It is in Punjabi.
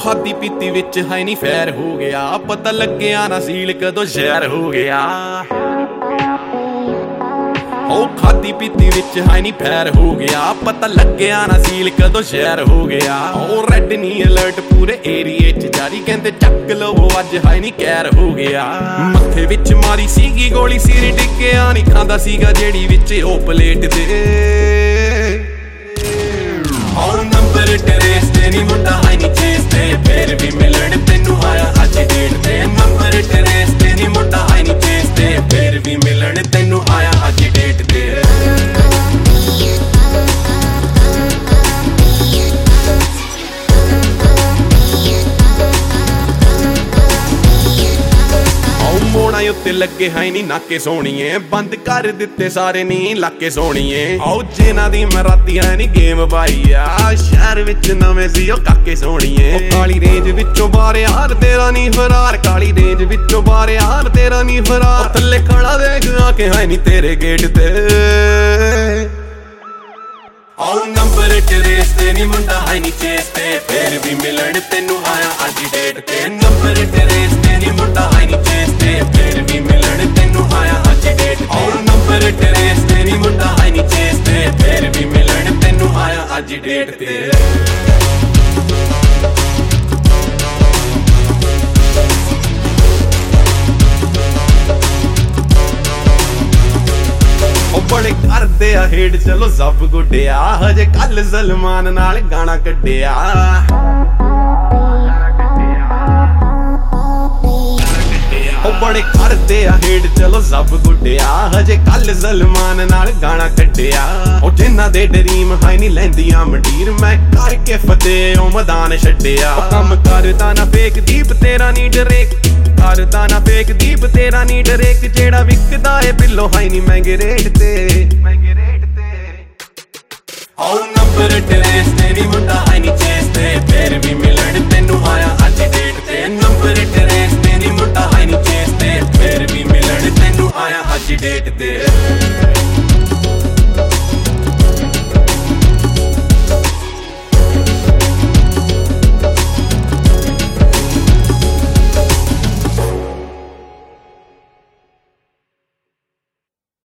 ਖਾਦੀ ਪੀਤੀ ਵਿੱਚ ਹੈ ਨੀ ਫੈਰ ਹੋ ਗਿਆ, ਪਤਾ ਲੱਗਿਆ ਨਾ ਸੀਲ ਕਦੋਂ ਜ਼ਹਿਰ ਹੋ ਗਿਆ। ਉਹ ਖਾਦੀ ਪੀਤੀ ਵਿੱਚ ਹੈ ਨੀ ਫੈਰ ਹੋ ਗਿਆ, ਪਤਾ ਲੱਗਿਆ ਨਾ ਸੀਲ ਕਦੋਂ ਜ਼ਹਿਰ ਹੋ ਗਿਆ। ਉਹ ਰੈੱਡ ਨੀ ਅਲਰਟ ਪੂਰੇ ਏਰੀਏ 'ਚ ਜਾਰੀ, ਕਹਿੰਦੇ ਚੱਕ ਲਵੋ ਅੱਜ ਹੈ ਨੀ ਕਹਿਰ ਹੋ ਗਿਆ। ਮੱਥੇ ਵਿੱਚ ਮਾਰੀ ਸੀਗੀ ਗੋਲੀ, ਸਿਰ ਡਿੱਗਿਆ ਨੀ ਖਾਂਦਾ ਸੀਗਾ ਜਿਹੜੀ ਵਿੱਚ ਉਹ ਪਲੇਟ ਦੇ। ਉਹ ਨੰਬਰ ਟਰੇਸ ਤੇ ਨੀ ਮੁੰਡਾ ਹੈ ਨੀ ਚੇਸ ਤੇ, ਫੇਰ ਵੀ ਮਿਲਣ ਤੈਨੂੰ ਆਇਆ ਅੱਜ ਡੇਟ ਤੇ। ਨੰਬਰ ਟਰੇਸ ਤੇ ਨੀ ਮੁੰਡਾ ਹੈ ਨੀ ਚੇਸ ਤੇ, ਫੇਰ ਵੀ ਮਿਲਣ ਤੈਨੂੰ ਆਇਆ ਅੱਜ ਡੇਟ ਤੇ। ਮੋੜਾਂ ਉੱਤੇ ਲੱਗੇ ਹੈ ਨੀ ਨਾਕੇ ਸੋਣੀਏ, ਬੰਦ ਕਰ ਦਿੱਤੇ ਸਾਰੇ ਨੀ ਲਾਕੇ ਸੋਣੀਏ। ਆਓ ਜਿਨ੍ਹਾਂ ਦੀ ਮੈਂ ਰਾਤੀ ਹੈ ਨੀ ਗੇਮ ਬਾਈ ਆ, ਸ਼ਹਿਰ ਵਿੱਚ ਨਵੇਂ ਸੀ ਉਹ ਕਾਕੇ ਸੋਣੀਏ। ਕਾਲੀ ਰੇਂਜ ਵਿੱਚੋਂ ਬਾਹਰ ਯਾਰ ਤੇਰਾ ਨੀ ਫਰਾਰ, ਕਾਲੀ ਰੇਂਜ ਵਿੱਚੋਂ ਬਾਹਰ ਯਾਰ ਤੇਰਾ ਨੀ ਫਰਾਰ। ਥੱਲੇ ਖੜਾ ਦੇਖ ਆ ਕੇ ਹੈ ਨੀ ਤੇਰੇ ਗੇਟ ਤੇ। ਆਓ ਨੰਬਰ ਟਰੇਸ ਤੇ ਨੀ ਮੁੰਡਾ ਹੈ ਨੀ ਚੇਸ ਤੇ, ਫੇਰ ਵੀ ਮਿਲਣ ਤੈਨੂੰ ਆਇਆ ਅੱਜ ਡੇਟ ਤੇ। ਨੰਬਰ ਟਰੇਸ ਤੇ ਨੀ ਮੁੰਡਾ ਹੈ ਨੀ ਚੇਸ ਤੇ, ਫੇਰ ਵੀ ਮਿਲਣ ਤੈਨੂੰ ਆਇਆ ਅੱਜ ਡੇਟ ਤੇ। ਆਓ ਨੰਬਰ ਟਰੇਸ ਤੇ ਨੀ ਮੁੰਡਾ ਹੈ ਨੀ ਚੇਸ ਤੇ, ਫੇਰ ਵੀ ਮਿਲਣ ਤੈਨੂੰ ਆਇਆ ਅੱਜ ਡੇਟ ਤੇ। ਬੜੇ ਕਰਦੇ ਆ ਹੇਡ ਚਲੋ ਸਭ ਗੁੱਡਿਆ, ਹਜੇ ਕੱਲ ਸਲਮਾਨ ਨਾਲ ਗਾਣਾ ਕੱਢਿਆ। ਉਹ ਬੜੇ ਕਰਦੇ ਆ ਹੇਡ ਚਲੋ ਸਭ ਗੁੱਡਿਆ, ਹਜੇ ਕੱਲ ਸਲਮਾਨ ਨਾਲ ਗਾਣਾ ਕੱਢਿਆ। ਉਹ ਜਿਨ੍ਹਾਂ ਦੇ ਡਰੀਮ ਹੈ ਨੀ ਲੈਂਦੀਆਂ ਮੰਡੀਰ, ਮੈਂ ਕਰਕੇ ਫਤਿਹ ਉਹ ਮੈਦਾਨ ਛੱਡਿਆ। ਕੰਮ ਕਰਦਾ ਨਾ ਫੇਕ ਦੀਪ ਤੇਰਾ ਨੀ ਡਰੇਕ, ਕਰਦਾ ਨਾ ਫੇਕ ਦੀਪ ਤੇਰਾ ਨੀ ਡਰੇਕ। ਜਿਹੜਾ ਵਿਕਦਾ ਏ ਬਿੱਲੋ ਹੈ ਨੀ ਮਹਿੰਗੇ ਰੇਟ ਤੇ। ਆਓ ਨੰਬਰ ਟਰੇਸ ਤੇ ਨੀ